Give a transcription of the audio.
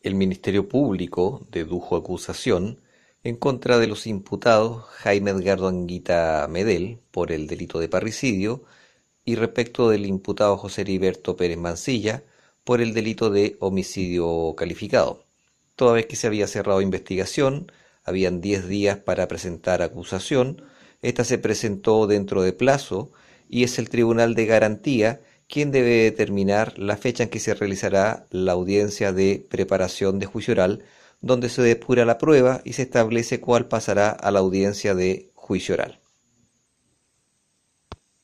El Ministerio Público dedujo acusación en contra de los imputados Jaime Edgardo Anguita Medel por el delito de parricidio y respecto del imputado José Heriberto Pérez Mancilla por el delito de homicidio calificado. Toda vez que se había cerrado investigación, habían 10 días para presentar acusación. Esta se presentó dentro de plazo y es el Tribunal de Garantía quien debe determinar la fecha en que se realizará la audiencia de preparación de juicio oral, donde se depura la prueba y se establece cuál pasará a la audiencia de juicio oral.